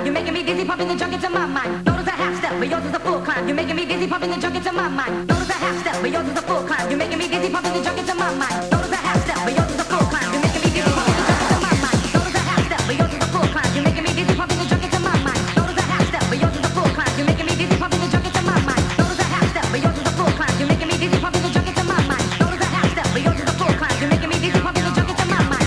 You're making me dizzy, pumping the junk into my mind. Notice a half step, but yours is a full climb. You're making me dizzy, pumping the junk into my mind. Notice a half step, but yours is a full climb. You're making me dizzy, pumping the junk into my mind. Notice a half step, but yours is a full climb. You're making me dizzy, pumping the junk into my mind. Notice a half step, but yours is a full climb. You're making me dizzy, pumping the junk into my mind. Notice a half step, but yours is a full climb. You're making me dizzy, pumping the junk into my mind. Notice a half step, but yours is a full climb. You're making me dizzy, pumping the junk into my mind. Notice a half step, but yours is a full climb. You're making me dizzy, pumping the junk into my mind.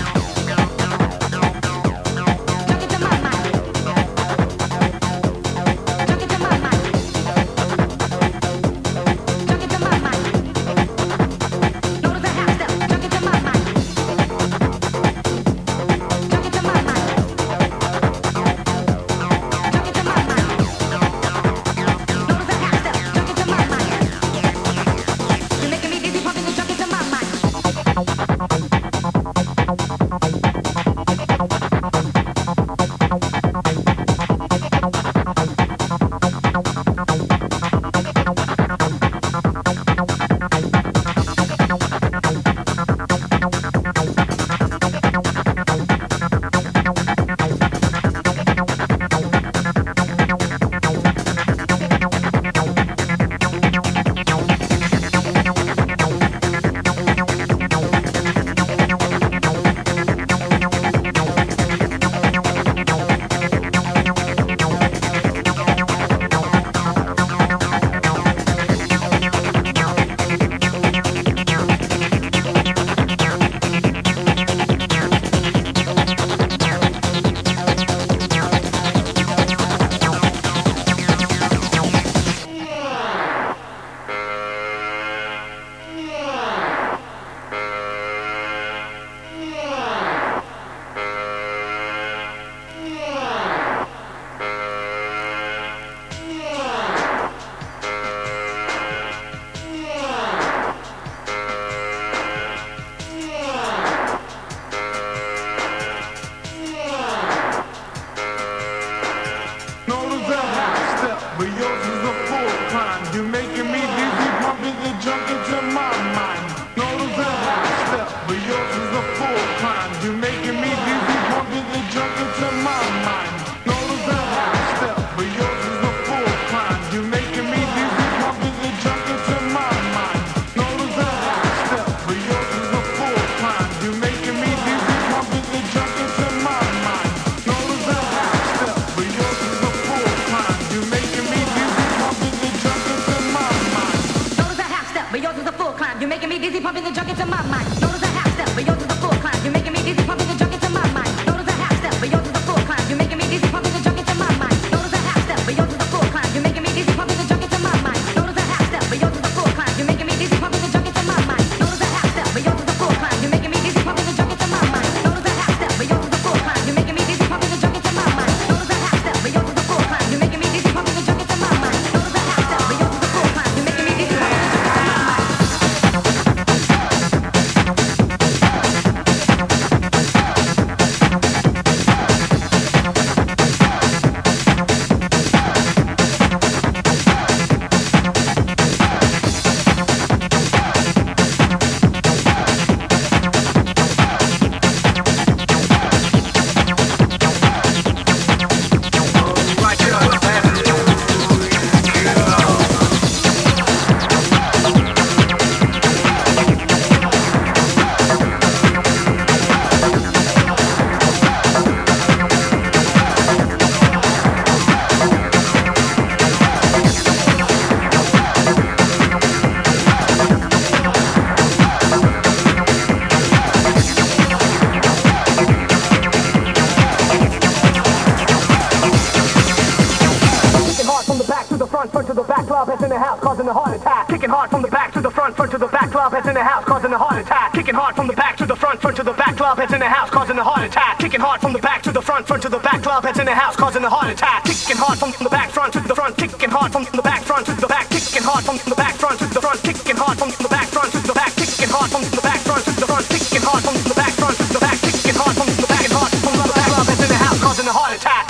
Heads in the house, causing a heart attack. Kicking hard from the back to the front to the back. Club heads in the house, causing a heart attack. Kicking hard from the back front to the front. Kicking hard from the back front to the back. Kicking hard from the back front to the front. Kicking hard from the back front to the back. Kicking hard from the back front to the front. Kicking hard from the back front to the back. Kicking hard from the back and hard from the back. Club heads in the house, causing a heart attack.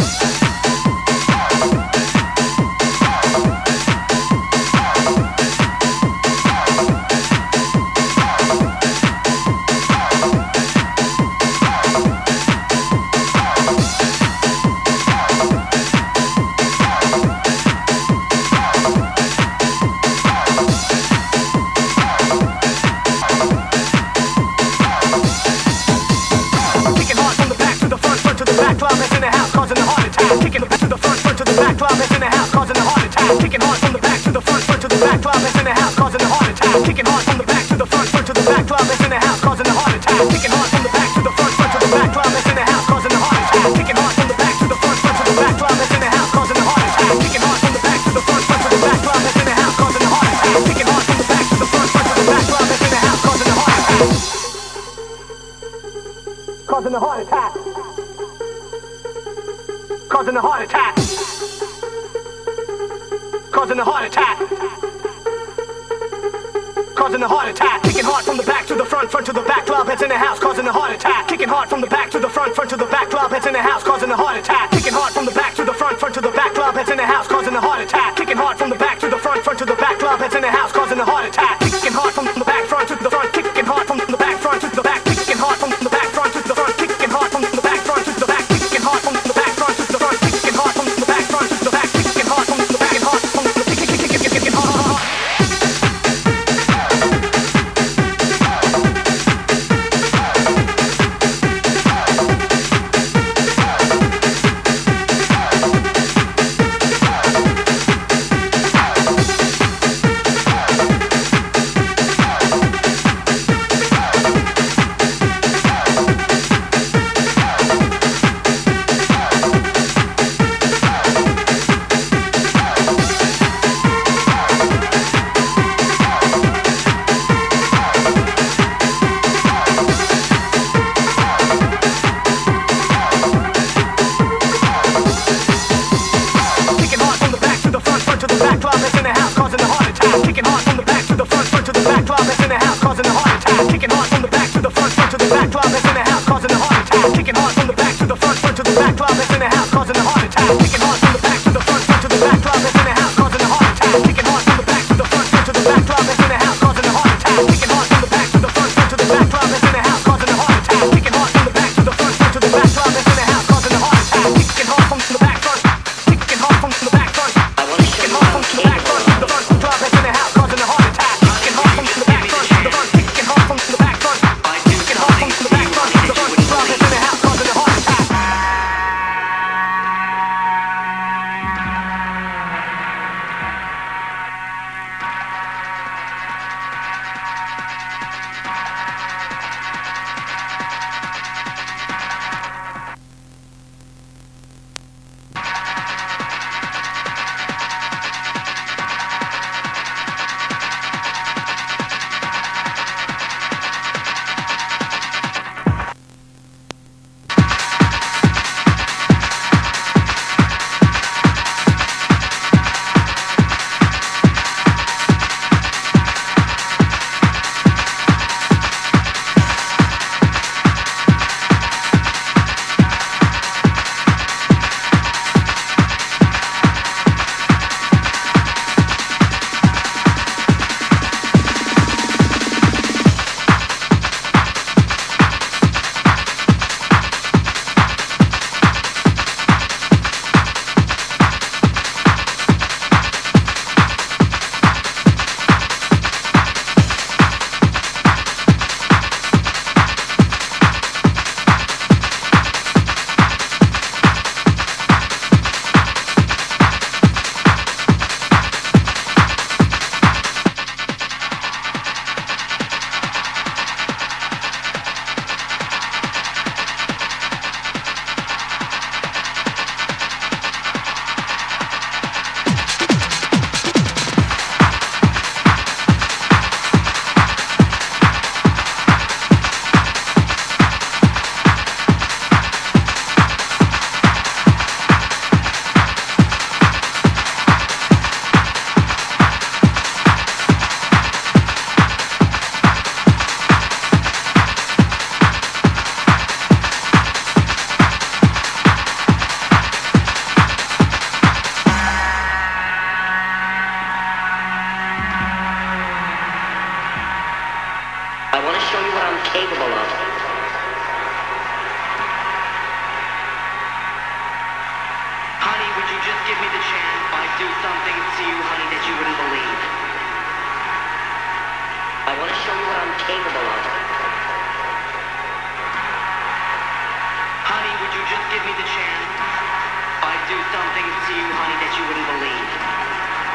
attack. Kicking hard from the back to the front to the back. Club is in the house causing a heart attack. Kicking hard from the back to the front to the back. Club is in the house causing a heart attack. Kicking hard from the back to the front to the back. Club is in the house causing a heart attack. Kicking hard from the back to the front to the back. Club is in the house causing a heart attack. Kicking hard from the back to the front to the back. Club is in the house causing a heart attack. Kicking hard from the back to the front to the back. Club is in the house causing a heart attack. Causing a heart attack. Causing a heart attack. Causing a heart attack. Causing a heart attack. Kicking hard from the back to the front to the back. Club heads in the house causing a heart attack. Kicking hard from the back to the front to the back. Club heads in the house causing a heart attack. Kicking hard from the back to the front to the back. Club heads in the house causing a heart attack. Kicking hard from the back to the front to the back. Club heads in the house causing a heart attack. Kicking hard from the back front to the front. Kicking hard from the back front to the back. Kicking hard from the back front to the front. Kicking hard from the back front to the back. Kicking hard from the back front to the front. Kicking hard from the back front to the back. Kicking hard from the back and hard from the kicking hard. Give me the chance. I'd do something to you, honey, that you wouldn't believe.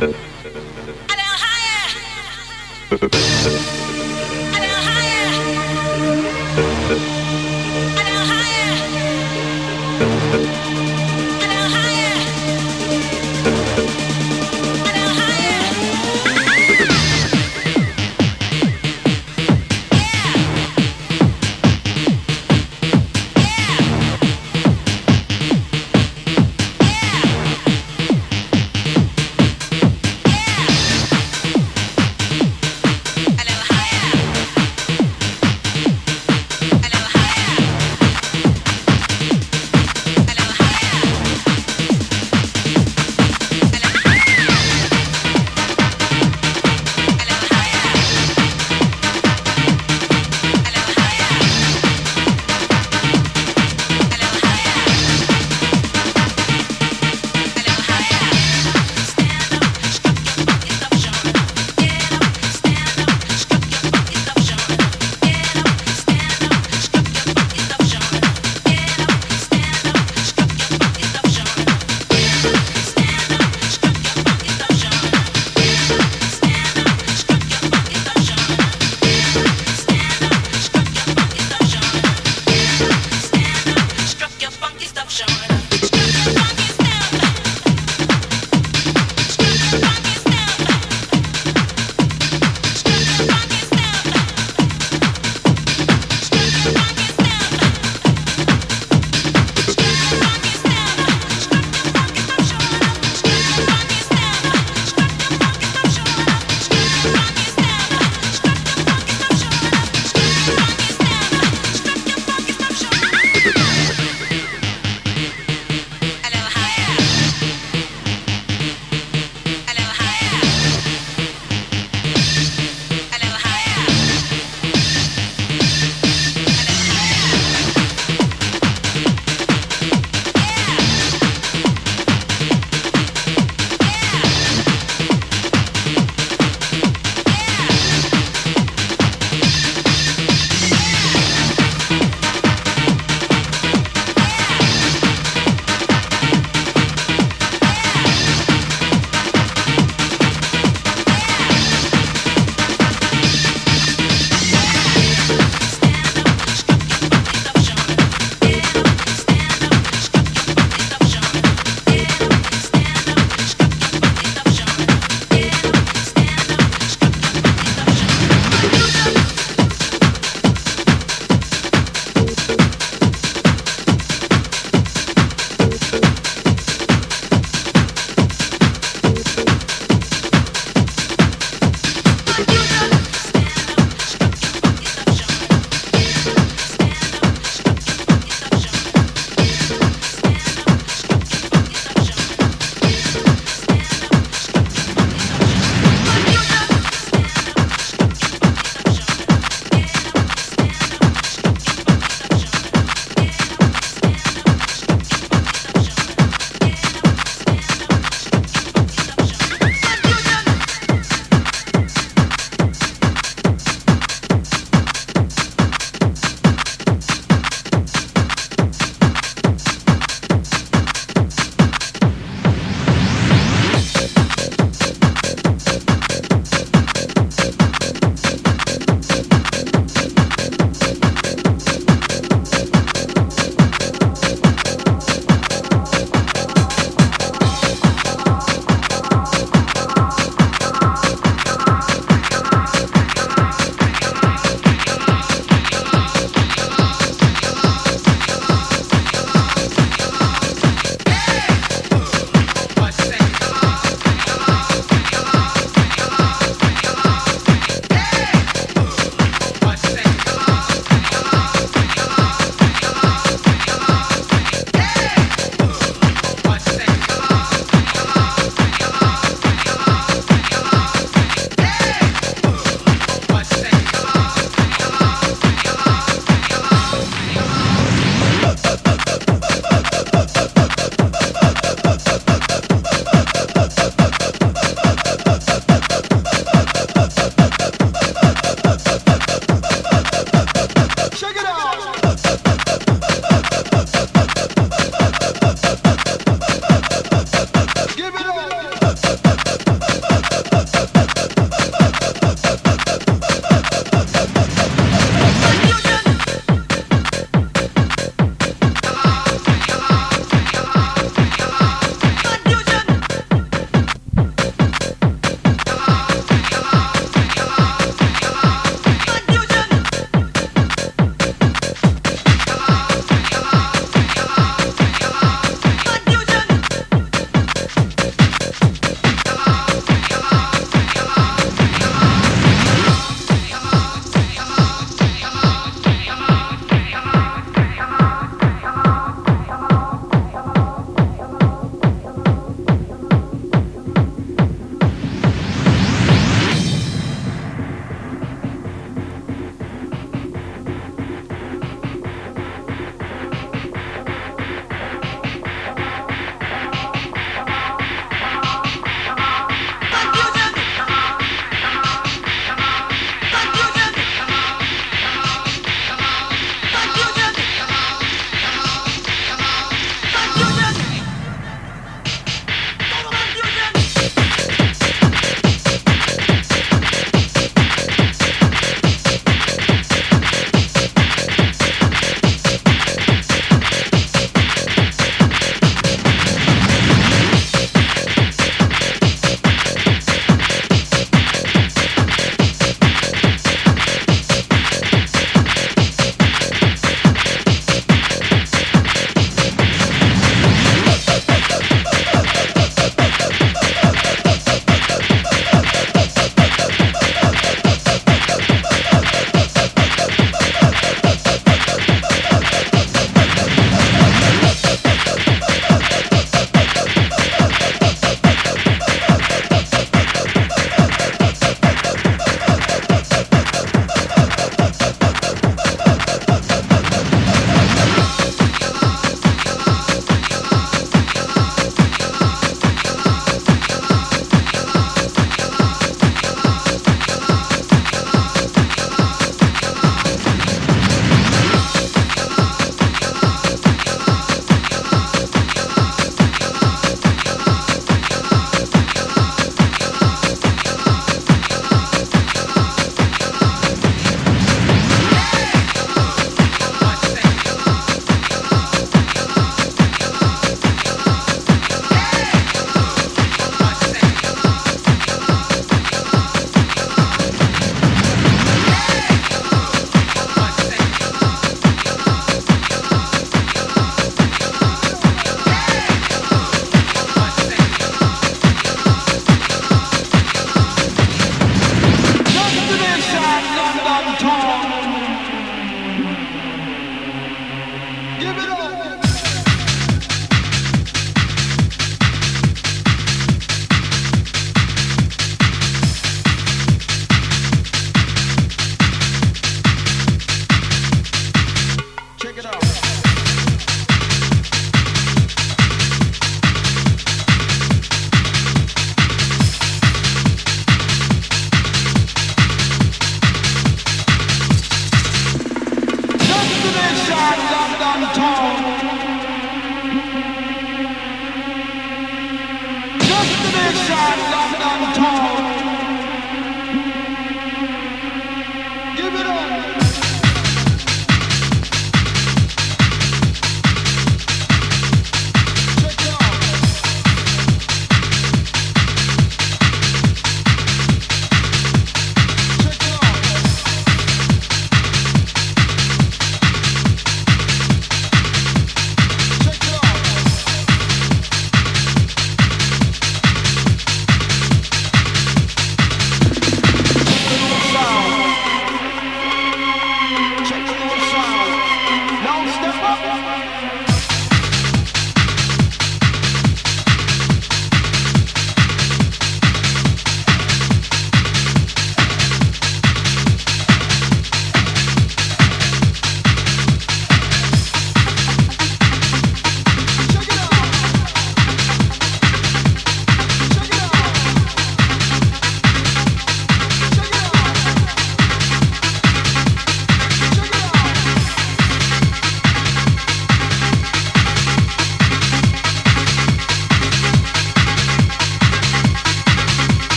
A little higher.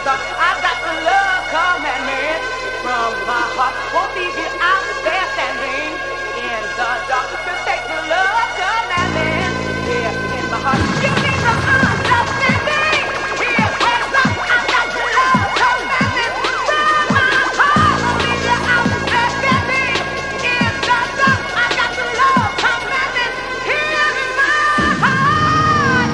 I got the love commandment from my heart. Won't leave you out there standing in the dark. Just take the love commandment here in my heart. You need some understanding. Here, hands up. I got the love commandment from my heart. Won't leave you out there standing in the dark. I got the love commandment here in my heart.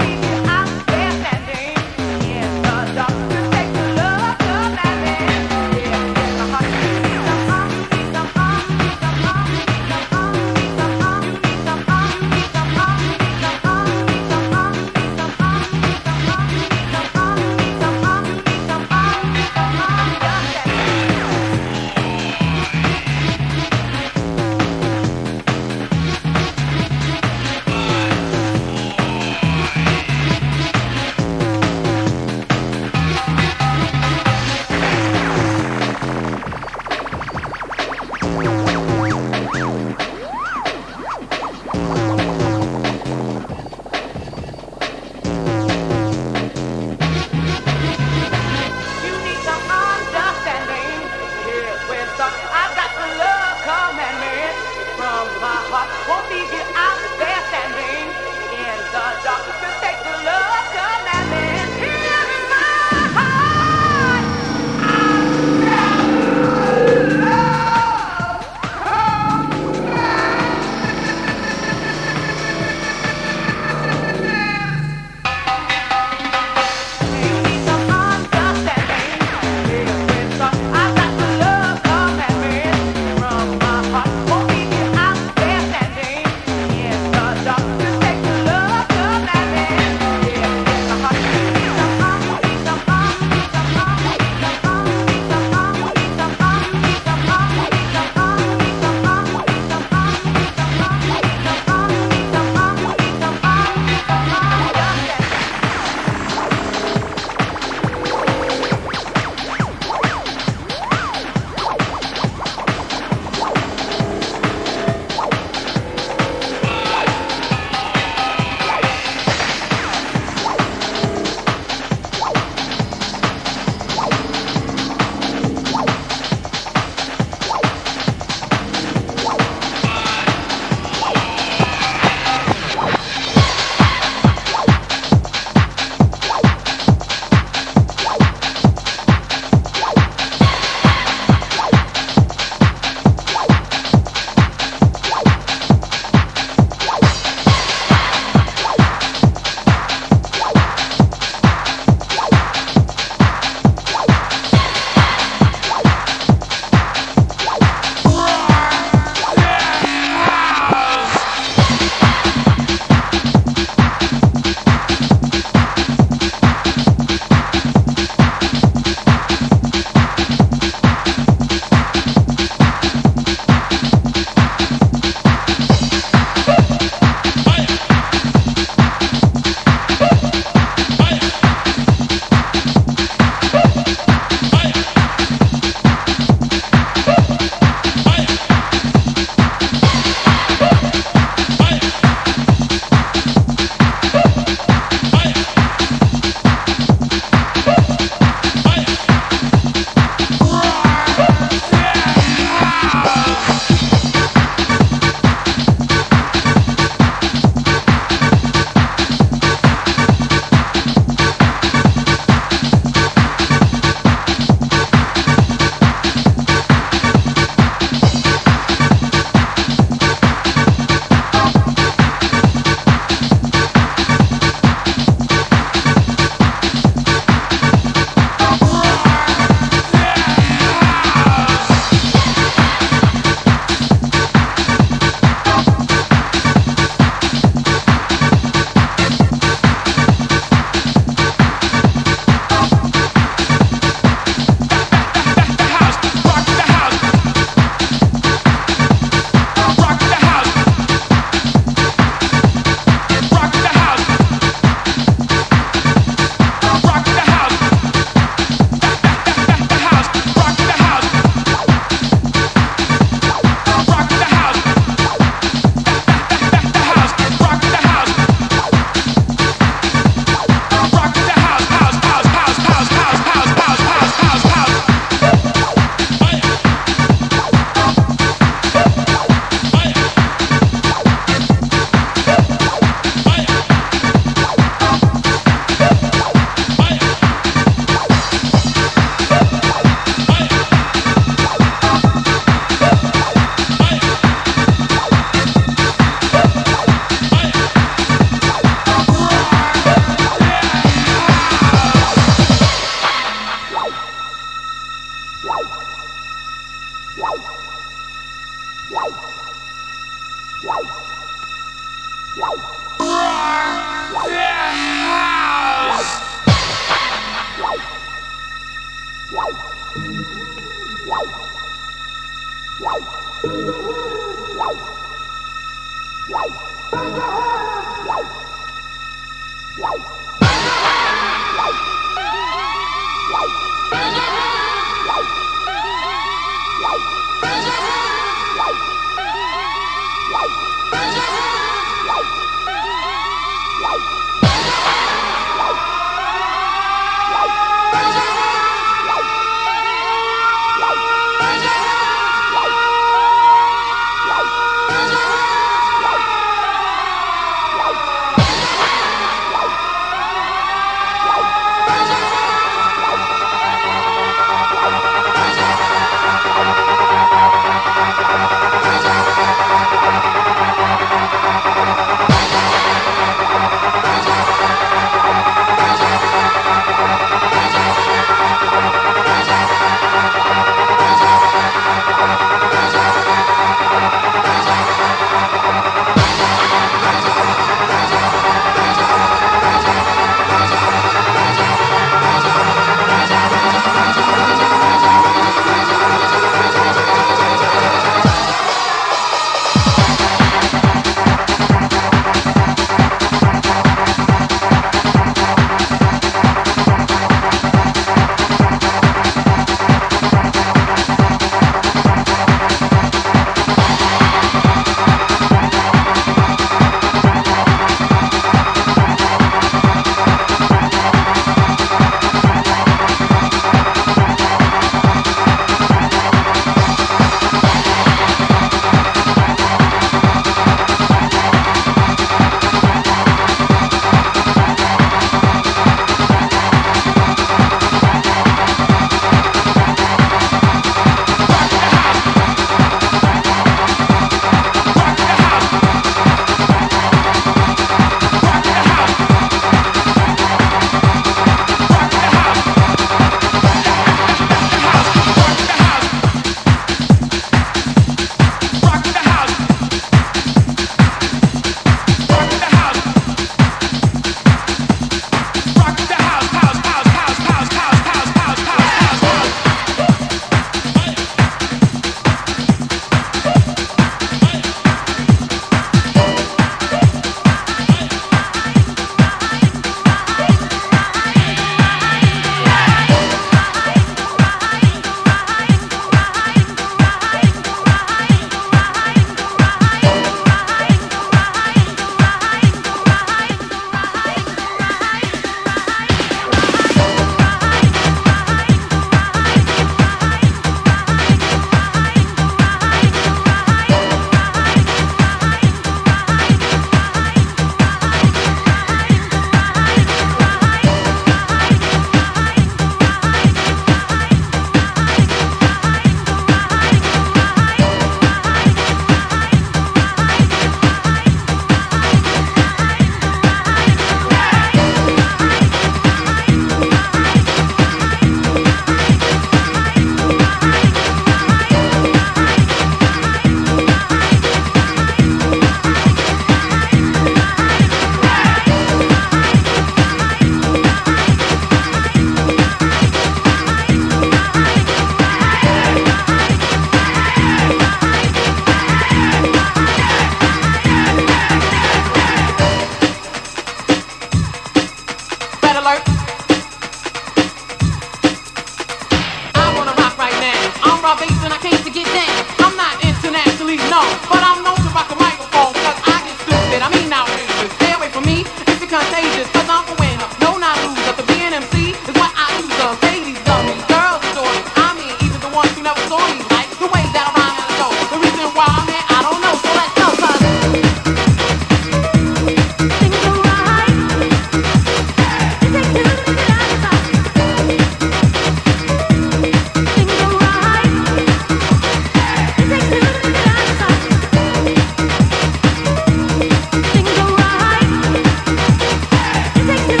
Take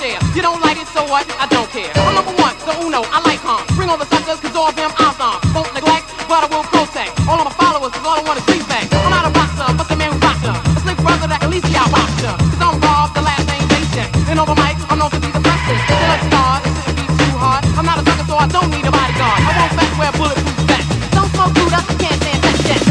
there. You don't like it, so what? I don't care. I'm number one, the uno, I like calm. Bring on the suckers, cause all of them I'll stomp. Won't neglect, but I will protect. All of my followers, cause all I want is respect. I'm not a boxer, but the man who boxer. A slick brother that can at least be our boxer. Cause I'm Rob, the last name Paycheck. And over mic, I'm known to be the bestest. Still a star, it shouldn't be too hard. I'm not a sucker, so I don't need a bodyguard. I won't fetch wear bulletproof vest. Don't smoke food up, you can't stand that shit.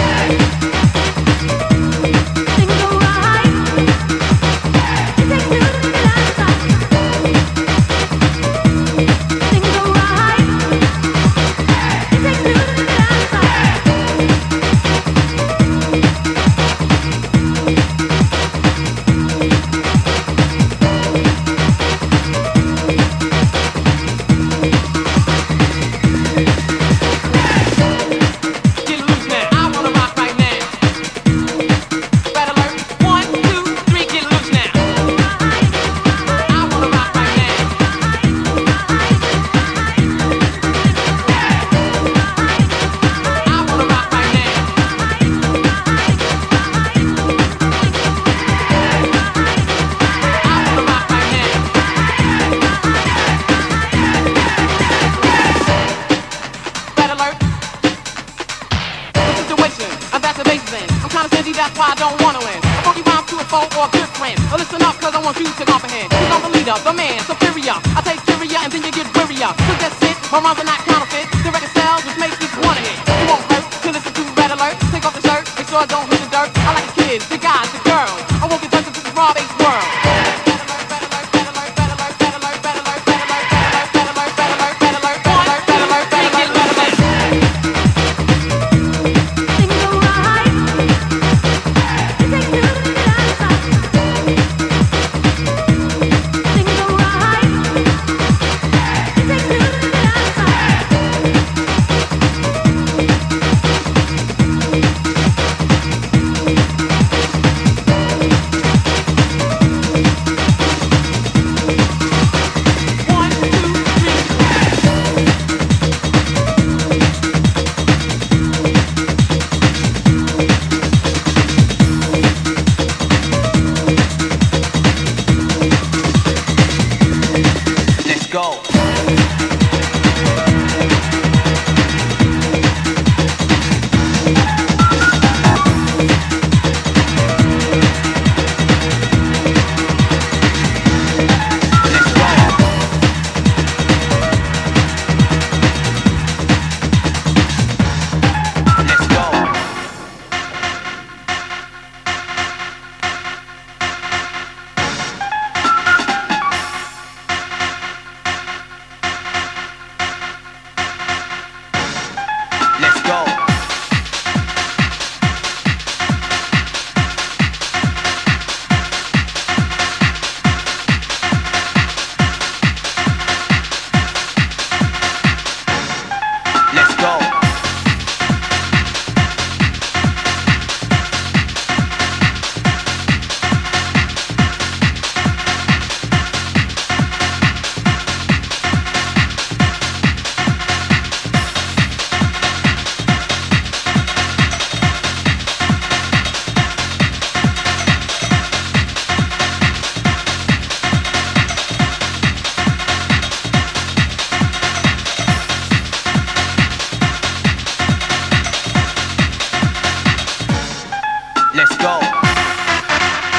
That's why I don't wanna win. A funky rhyme to a foe or a good friend. Now listen up, cause I want you to comprehend. Cause I'm the leader, the man, superior. I take superior and then you get wearier. Cause that's it, my rhymes are not counterfeit. The record sells, which makes this one hit. You won't hurt to listen to Red Alert. Take off the shirt, make sure I don't hit the dirt. I like the kids, the guys, the girls. I won't get touched, this is Rob A's world.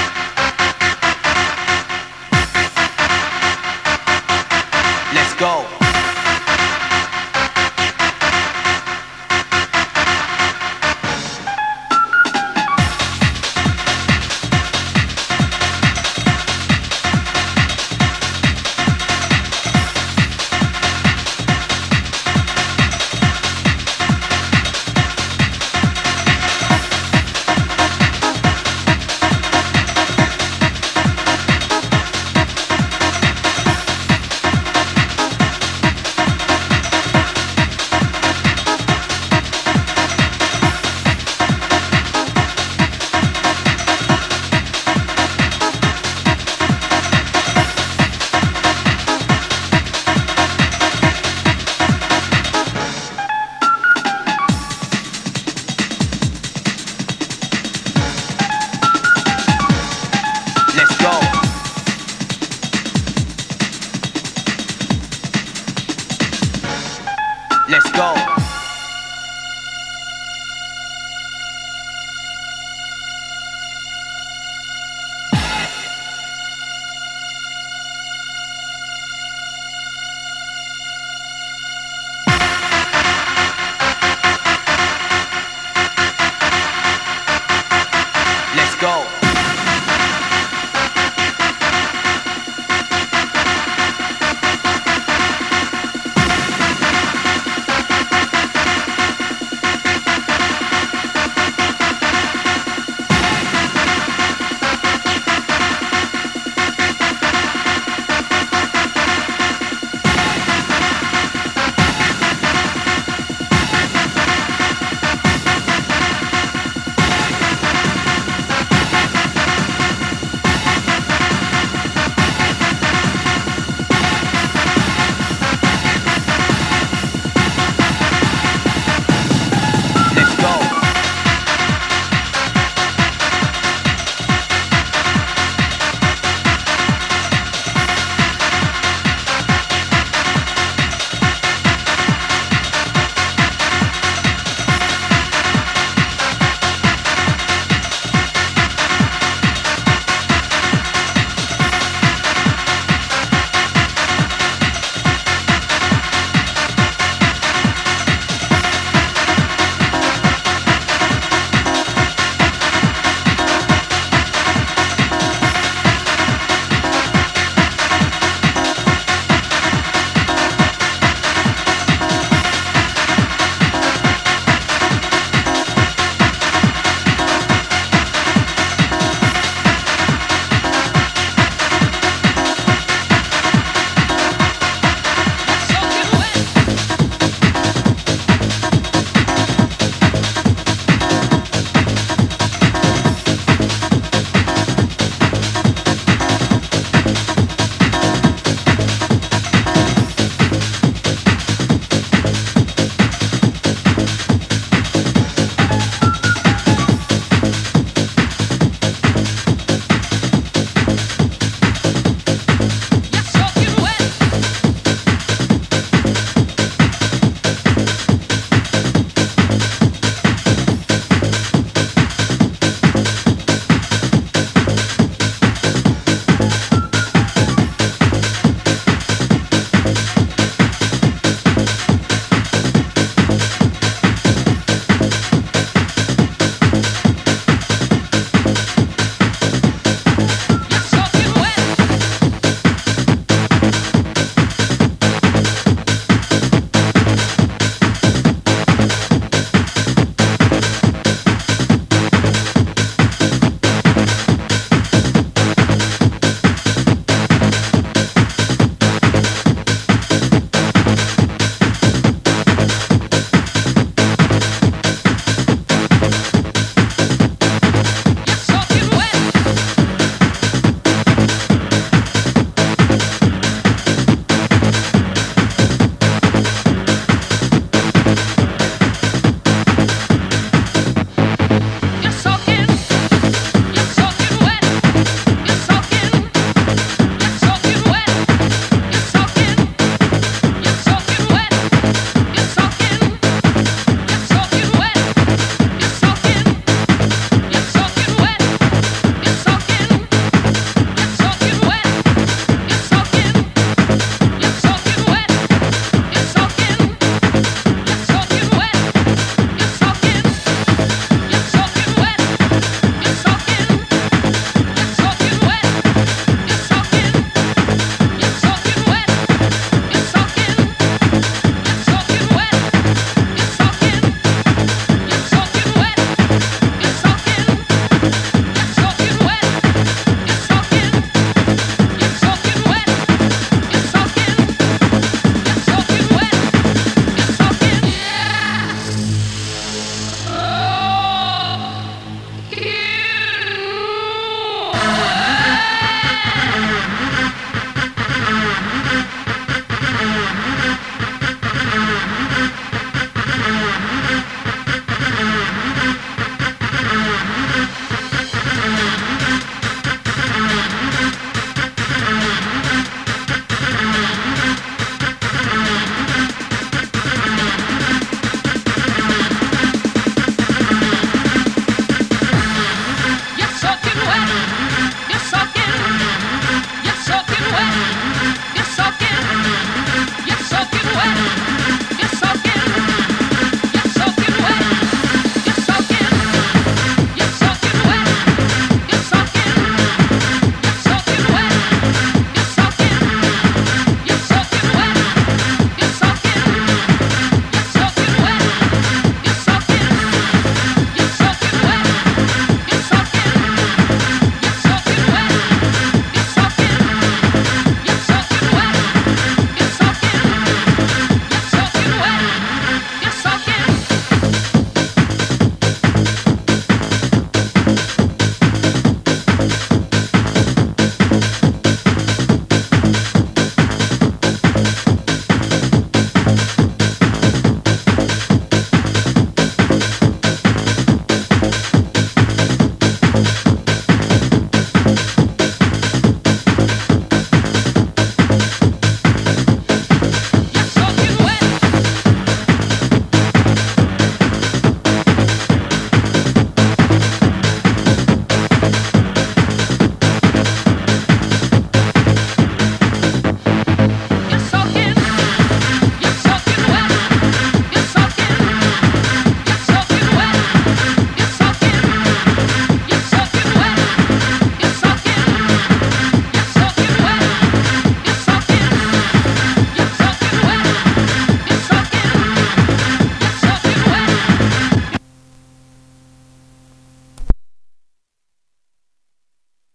Let's go.